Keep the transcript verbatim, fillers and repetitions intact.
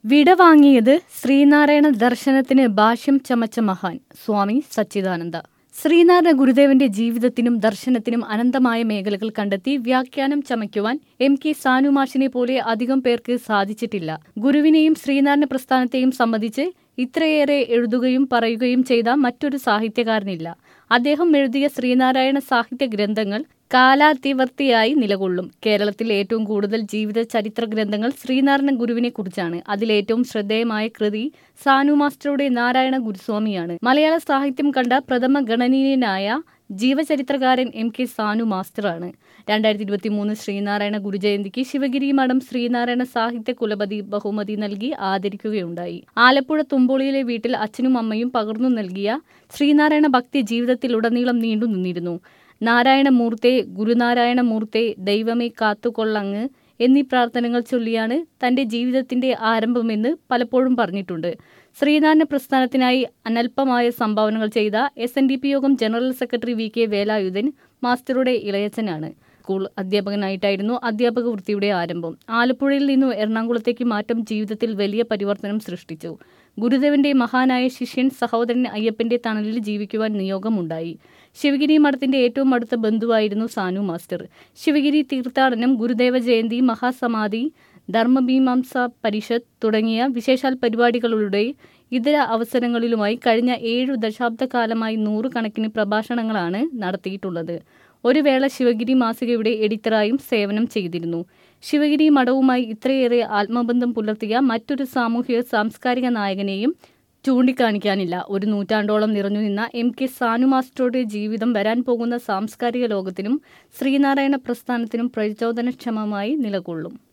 വിടവാങ്ങിയത് ശ്രീനാരായണ ദർശനത്തിന് ഭാഷ്യം ചമച്ച മഹാൻ സ്വാമി സച്ചിദാനന്ദ. ശ്രീനാരായണ ഗുരുദേവന്റെ ജീവിതത്തിനും ദർശനത്തിനും അനന്തമായ മേഖലകൾ കണ്ടെത്തി വ്യാഖ്യാനം ചമയ്ക്കുവാൻ എം കെ സാനുമാഷിനെ പോലെ അധികം പേർക്ക് സാധിച്ചിട്ടില്ല. ഗുരുവിനെയും ശ്രീനാരായണ പ്രസ്ഥാനത്തെയും സംബന്ധിച്ച് ഇത്രയേറെ എഴുതുകയും പറയുകയും ചെയ്ത മറ്റൊരു സാഹിത്യകാരനില്ല. അദ്ദേഹം എഴുതിയ ശ്രീനാരായണ സാഹിത്യ ഗ്രന്ഥങ്ങൾ കാലാതിവർത്തിയായി നിലകൊള്ളും. കേരളത്തിൽ ഏറ്റവും കൂടുതൽ ജീവിത ചരിത്ര ഗ്രന്ഥങ്ങൾ ശ്രീനാരായണ ഗുരുവിനെ കുറിച്ചാണ്. അതിലേറ്റവും ശ്രദ്ധേയമായ കൃതി സാനു മാസ്റ്ററുടെ നാരായണ ഗുരുസ്വാമിയാണ്. മലയാള സാഹിത്യം കണ്ട പ്രഥമ ഗണനീയനായ ജീവചരിത്രകാരൻ എം കെ സാനു മാസ്റ്ററാണ്. രണ്ടായിരത്തി ഇരുപത്തി മൂന്ന് ശ്രീനാരായണ ഗുരുജയന്തിക്ക് ശിവഗിരി മഠം ശ്രീനാരായണ സാഹിത്യ കുലപതി ബഹുമതി നൽകി ആദരിക്കുകയുണ്ടായി. ആലപ്പുഴ തുമ്പോളിയിലെ വീട്ടിൽ അച്ഛനും അമ്മയും പകർന്നു നൽകിയ ശ്രീനാരായണ ഭക്തി ജീവിതത്തിലുടനീളം നീണ്ടു നിന്നിരുന്നു. നാരായണമൂർത്തേ, ഗുരുനാരായണമൂർത്തേ, ദൈവമേ കാത്തുകൊള്ളങ്ങ് എന്നീ പ്രാർത്ഥനകൾ ചൊല്ലിയാണ് തന്റെ ജീവിതത്തിന്റെ ആരംഭമെന്ന് പലപ്പോഴും പറഞ്ഞിട്ടുണ്ട്. ശ്രീനാരായണ പ്രസ്ഥാനത്തിനായി അനൽപമായ സംഭാവനകൾ ചെയ്ത എസ് എൻ ഡി പി യോഗം general secretary V K Velayudhan മാസ്റ്ററുടെ ഇളയച്ചനാണ്. സ്കൂൾ അധ്യാപകനായിട്ടായിരുന്നു അധ്യാപക വൃത്തിയുടെ ആരംഭം. ആലപ്പുഴയിൽ നിന്നു എറണാകുളത്തേക്ക് മാറ്റം ജീവിതത്തിൽ വലിയ പരിവർത്തനം സൃഷ്ടിച്ചു. ഗുരുദേവന്റെ മഹാനായ ശിഷ്യൻ സഹോദരൻ അയ്യപ്പന്റെ തണലിൽ ജീവിക്കുവാൻ നിയോഗമുണ്ടായി. ശിവഗിരി മഠത്തിന്റെ ഏറ്റവും അടുത്ത ബന്ധുവായിരുന്നു സാനു മാസ്റ്റർ. ശിവഗിരി തീർത്ഥാടനം, ഗുരുദേവ ജയന്തി, മഹാസമാധി, ധർമ്മമീമാംസ പരിഷത്ത് തുടങ്ങിയ വിശേഷാൽ പരിപാടികളുടെ ഇതര അവസരങ്ങളിലുമായി കഴിഞ്ഞ ഏഴു ദശാബ്ദക്കാലമായി നൂറുകണക്കിന് പ്രഭാഷണങ്ങളാണ് നടത്തിയിട്ടുള്ളത്. ഒരു വേള ശിവഗിരി മാസികയുടെ എഡിറ്ററായും സേവനം ചെയ്തിരുന്നു. ശിവഗിരി മഠവുമായി ഇത്രയേറെ ആത്മബന്ധം പുലർത്തിയ മറ്റൊരു സാമൂഹിക സാംസ്കാരിക നായകനെയും ചൂണ്ടിക്കാണിക്കാനില്ല. ഒരു നൂറ്റാണ്ടോളം നിറഞ്ഞു നിന്ന എം കെ സാനു മാസ്റ്ററുടെ ജീവിതം വരാൻ പോകുന്ന സാംസ്കാരിക ലോകത്തിനും ശ്രീനാരായണ പ്രസ്ഥാനത്തിനും പ്രചോദനക്ഷമമായി നിലകൊള്ളും.